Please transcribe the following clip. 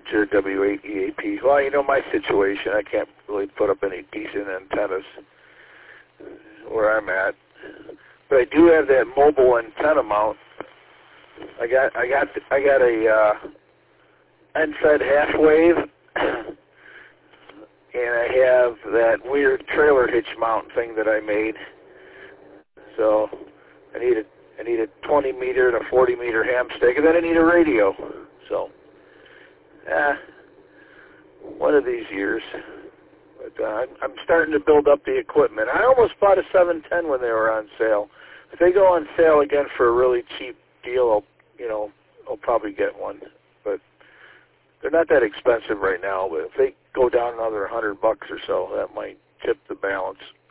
Jared W8EAP. Well, you know my situation. I can't really put up any decent antennas where I'm at, but I do have that mobile antenna mount. I got a end-fed half wave, and I have that weird trailer hitch mount thing that I made. So I need a 20 meter and a 40 meter ham stick, and then I need a radio. So, one of these years. But I'm starting to build up the equipment. I almost bought a 710 when they were on sale. If they go on sale again for a really cheap deal, I'll probably get one. But they're not that expensive right now. But if they go down another $100 or so, that might tip the balance.